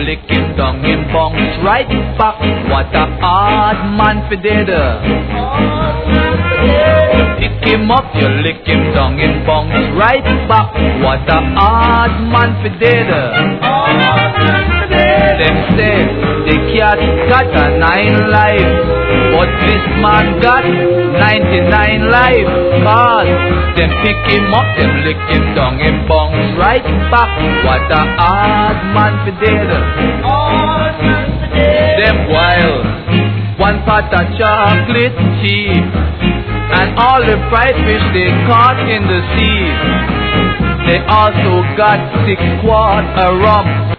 lick him down him bounce right back. What a hard man for did. Pick him up, you lick him down him bounce right back. What a hard man for did. Them say the cat got a 9 lives, but this man got 99 lives. Cause them pick him up, them lick him down him bounce right back. What a hard man for did. Them wild, one pot of chocolate chip, and all the fried fish they caught in the sea. They also got 6 quarts of rum.